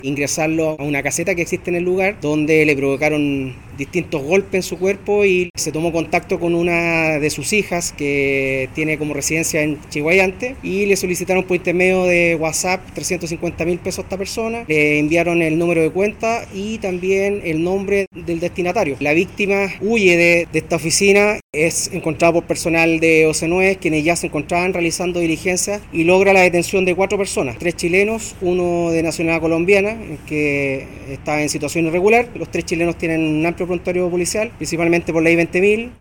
ingresarlo a una caseta que existe en el lugar, donde le provocaron distintos golpes en su cuerpo y se tomó contacto con una de sus hijas que tiene como residencia en Chiguayante y le solicitaron por intermedio de WhatsApp 350.000 pesos a esta persona, le enviaron el número de cuenta y también el nombre del destinatario. La víctima huye de esta oficina, es encontrada por personal de OC9, quienes ya se encontraban realizando diligencias, y logra la detención de 4 personas, 3 chilenos, uno de nacionalidad colombiana que está en situación irregular. Los 3 chilenos tienen un amplio prontuario policial, principalmente por ley 20.000.